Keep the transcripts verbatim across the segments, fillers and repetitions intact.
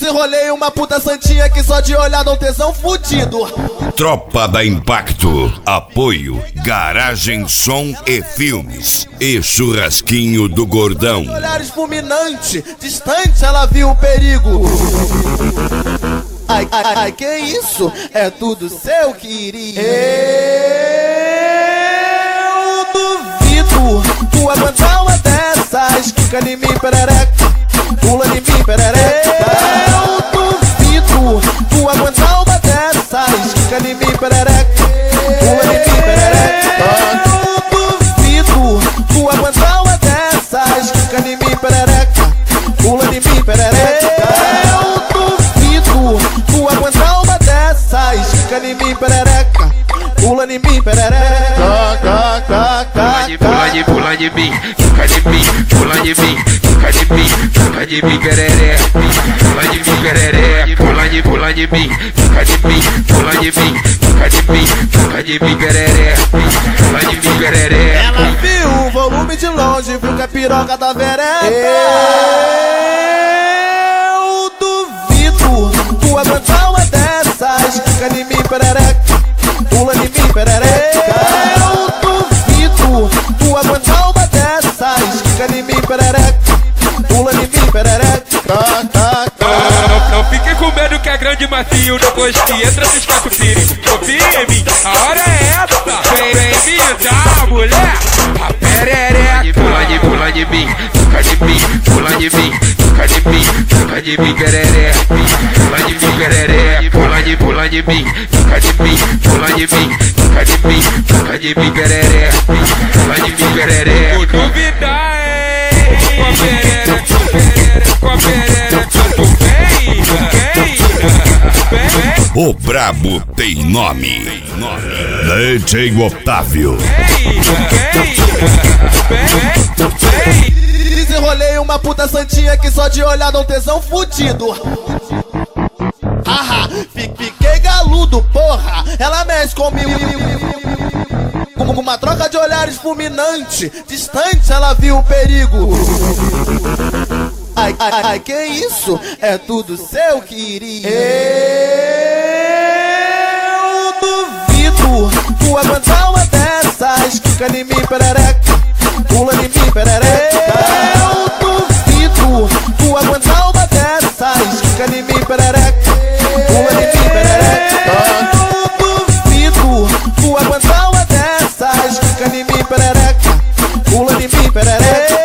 Desenrolei uma puta santinha que só de olhar dá um tesão fudido. Tropa da Impacto. Apoio Garagem Som e Filmes e Churrasquinho do Gordão. Olhares fulminante, distante ela viu o perigo. Ai, ai, ai, que isso? É tudo seu que iria. Eu duvido tu aguentar uma dessas. Quica em mim, perereca, pula em mim, perereca. Eu duvido tu aguentar uma dessas. Quica em mim, perereca, pula em mim, perereca. Eu duvido tu aguentar uma dessas. Quica em mim, perereca, pula em mim, perereca. Tu aguentar uma dessas, fica em mim, perereca, pula em mim, perereca. Pula de, pula de mim, fica de mim, pula de mim, fica de mim, fica de mim, perereca. Pula de mim, perereca, pula de, pula de mim, fica de mim, pula de mim, fica de mim, fica de mim, perereca. Pula de mim, perereca. Ela viu o volume de longe, viu que a piroca da vereca. Eu duvido tu aguentar uma dessas, fica em mim, perereca, pula em mim, perereca. Eu duvido tu aguentar uma dessas, fica em mim, perereca, pula em mim, perereca. Não, não fique com medo que é grande macio. Depois que entra se escapa o perigo. Confia em mim, a hora é essa. Vem, vem me dar, mulher, a perereca. Pula de, pula de mim, fica de mim, pula de mim, fica de mim, fica de mim, perereca. Pula de mim, perereca, pula de, pula de mim, fica de mim, pula de mim, fica de mim, fica de mim, perereca. Pula de mim, perereca. Vou duvidar, hein, com a perereca, com a perereca, tu vem, vem, vem, vem. O brabo tem nome. D J Otávio. Desenrolei uma puta santinha que só de olhar dá um tesão fudido. Haha, fiquei galudo, porra. Ela mexe comigo. Com uma troca de olhares fulminante, distante ela viu o perigo. Ai, ai, ai, que isso? É tudo seu que iria. Eu duvido tu aguentar uma dessas. Fica em mim, perereca, pula em mim, perereca. Eu duvido tu aguentar uma dessas. Fica em mim, perereca, pula em mim, perereca. Eu duvido tu aguentar uma dessas. Fica em mim, perereca, pula em mim, perereca.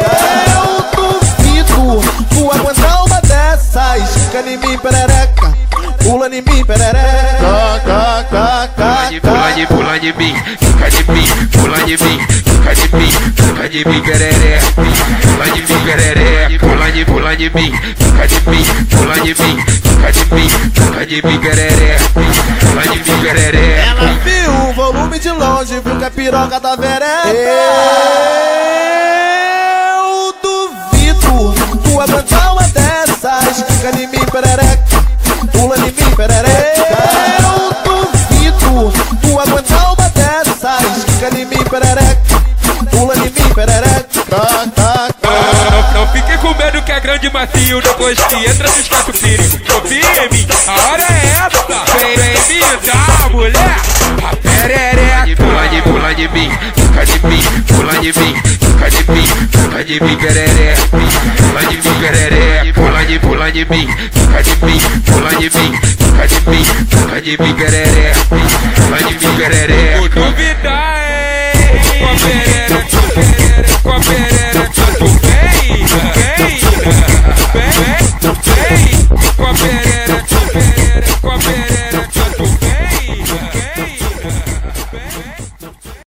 Tu aguentar uma dessas, fica em mim, perereca, pula em mim, perereca. Pula de, pula de mim, fica de mim, pula de mim, fica de mim, fica de mim, perereca. Pula de mim, perereca, pula de, pula de mim, fica de mim, pula de mim, fica de mim, fica de mim, perereca. Pula de mim, perereca. Ela viu o volume de longe, viu que a piroca da vereca. Eu duvido tu aguentar uma dessas, fica em mim, perereca, pula em mim, perereca. Eu duvido tu aguentar uma dessas, fica em mim, perereca, pula em mim, perereca. Não, não fique com medo que é grande macio. Depois que entra se escapa o perigo. Confia em mim, a hora é essa. Vem, vem me dar, mulher, a perereca. Pula de, pula de mim, fica de mim, pula de mim, fica de mim, fica de mim, perereca. Pula de mim, perereca, pula de, pula de mim, fica de mim, pula de mim, fica de mim, fica de mim, perereca.